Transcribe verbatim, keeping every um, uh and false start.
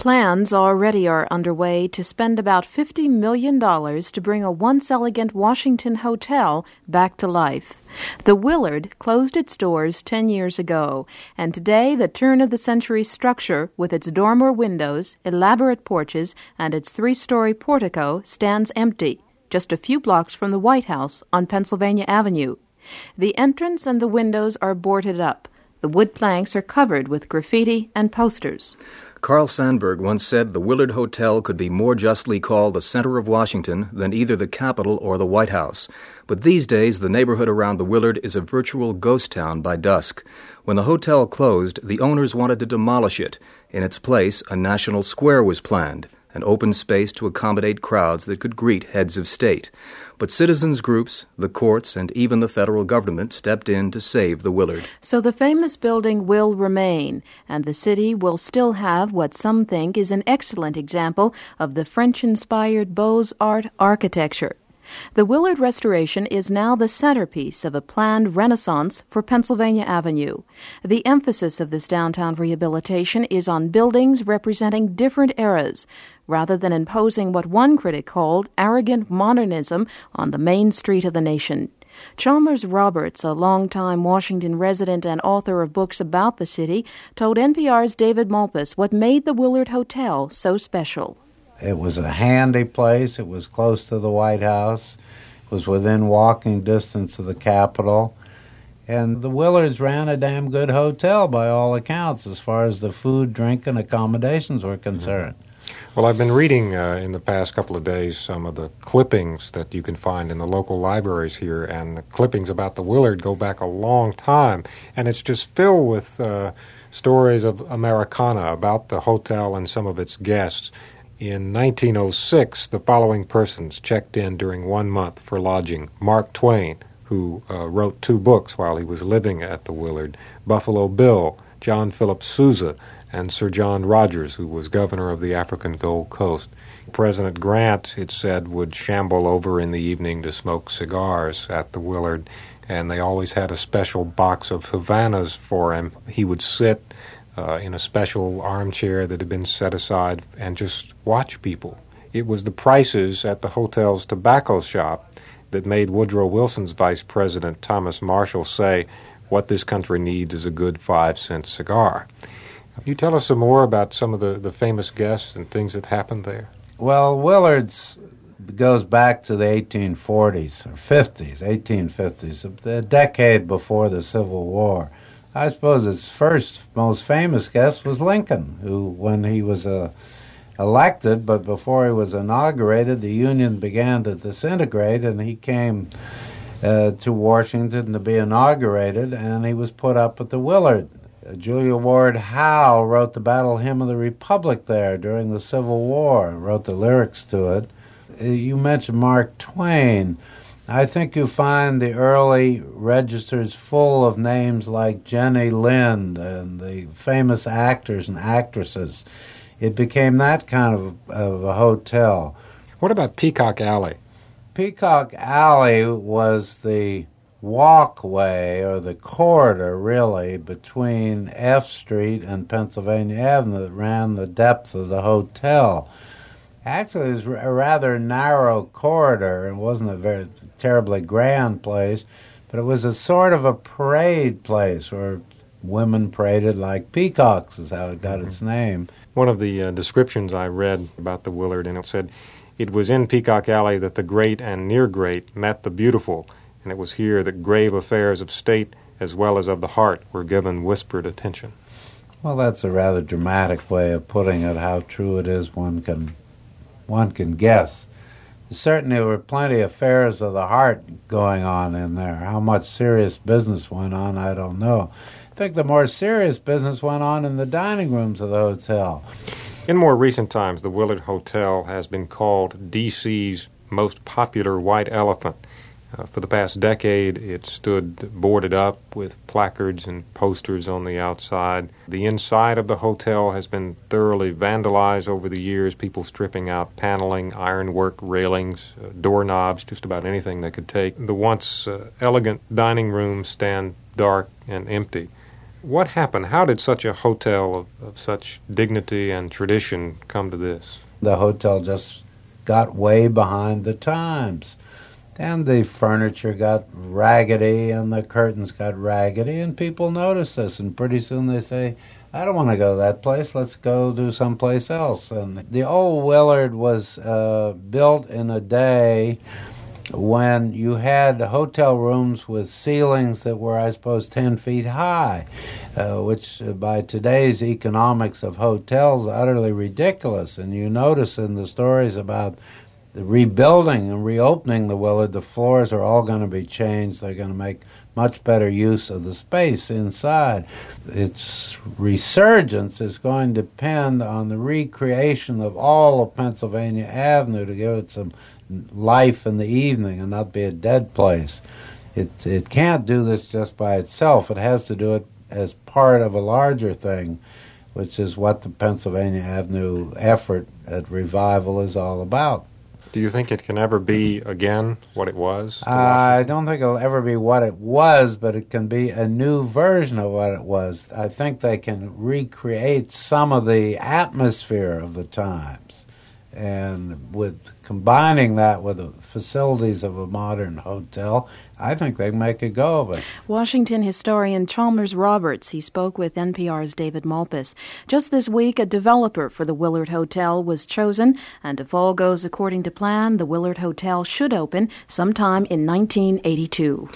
Plans already are underway to spend about fifty million dollars to bring a once elegant Washington hotel back to life. The Willard closed its doors ten years ago, and today the turn-of-the-century structure with its dormer windows, elaborate porches, and its three-story portico stands empty, just a few blocks from the White House on Pennsylvania Avenue. The entrance and the windows are boarded up. The wood planks are covered with graffiti and posters. Carl Sandburg once said the Willard Hotel could be more justly called the center of Washington than either the Capitol or the White House. But these days, the neighborhood around the Willard is a virtual ghost town by dusk. When the hotel closed, the owners wanted to demolish it. In its place, a national square was planned, an open space to accommodate crowds that could greet heads of state. But citizens groups, the courts, and even the federal government stepped in to save the Willard. So the famous building will remain, and the city will still have what some think is an excellent example of the French-inspired Beaux-Arts architecture. The Willard restoration is now the centerpiece of a planned renaissance for Pennsylvania Avenue. The emphasis of this downtown rehabilitation is on buildings representing different eras, rather than imposing what one critic called arrogant modernism on the main street of the nation. Chalmers Roberts, a longtime Washington resident and author of books about the city, told N P R's David Malpass what made the Willard Hotel so special. It was a handy place. It was close to the White House. It was within walking distance of the Capitol. And the Willards ran a damn good hotel by all accounts as far as the food, drink, and accommodations were concerned. Well, I've been reading uh, in the past couple of days some of the clippings that you can find in the local libraries here, and the clippings about the Willard go back a long time, and it's just filled with uh, stories of Americana about the hotel and some of its guests. In nineteen oh six, the following persons checked in during one month for lodging. Mark Twain, who uh, wrote two books while he was living at the Willard, Buffalo Bill, John Philip Sousa, and Sir John Rogers, who was governor of the African Gold Coast. President Grant, it said, would shamble over in the evening to smoke cigars at the Willard, and they always had a special box of Havanas for him. He would sit uh, in a special armchair that had been set aside and just watch people. It was the prices at the hotel's tobacco shop that made Woodrow Wilson's vice president, Thomas Marshall, say, "What this country needs is a good five-cent cigar." Can you tell us some more about some of the, the famous guests and things that happened there? Well, Willard's goes back to the eighteen forties, or fifties, eighteen fifties, a decade before the Civil War. I suppose its first most famous guest was Lincoln, who, when he was uh, elected, but before he was inaugurated, the Union began to disintegrate, and he came uh, to Washington to be inaugurated, and he was put up at the Willard. Julia Ward Howe wrote the Battle Hymn of the Republic there during the Civil War and wrote the lyrics to it. You mentioned Mark Twain. I think you find the early registers full of names like Jenny Lind and the famous actors and actresses. It became that kind of, of a hotel. What about Peacock Alley? Peacock Alley was the walkway, or the corridor, really, between F Street and Pennsylvania Avenue that ran the depth of the hotel. Actually, it was a rather narrow corridor. It wasn't a very terribly grand place, but it was a sort of a parade place where women paraded like peacocks, is how it got mm-hmm. its name. One of the uh, descriptions I read about the Willard, and it said, "It was in Peacock Alley that the great and near great met the beautiful, and it was here that grave affairs of state as well as of the heart were given whispered attention." Well, that's a rather dramatic way of putting it. How true it is, one can one can guess. Certainly there were plenty of affairs of the heart going on in there. How much serious business went on, I don't know. I think the more serious business went on in the dining rooms of the hotel. In more recent times, the Willard Hotel has been called D C's most popular white elephant. Uh, for the past decade, it stood boarded up with placards and posters on the outside. The inside of the hotel has been thoroughly vandalized over the years, people stripping out paneling, ironwork, railings, uh, doorknobs, just about anything they could take. The once uh, elegant dining rooms stand dark and empty. What happened? How did such a hotel of, of such dignity and tradition come to this? The hotel just got way behind the times. And the furniture got raggedy and the curtains got raggedy, and people noticed this, and pretty soon they say, I don't want to go to that place, let's go do someplace else. And the old Willard was uh, built in a day when you had hotel rooms with ceilings that were, I suppose, ten feet high, uh, which uh, by today's economics of hotels are utterly ridiculous. And you notice in the stories about the rebuilding and reopening the Willard, the floors are all going to be changed. They're going to make much better use of the space inside. Its resurgence is going to depend on the recreation of all of Pennsylvania Avenue to give it some life in the evening and not be a dead place. It it can't do this just by itself. It has to do it as part of a larger thing, which is what the Pennsylvania Avenue effort at revival is all about. Do you think it can ever be again what it was? I don't think it'll ever be what it was, but it can be a new version of what it was. I think they can recreate some of the atmosphere of the times. And with combining that with the facilities of a modern hotel, I think they can make a go of it. Washington historian Chalmers Roberts, he spoke with N P R's David Malpass. Just this week, a developer for the Willard Hotel was chosen, and if all goes according to plan, the Willard Hotel should open sometime in nineteen eighty-two.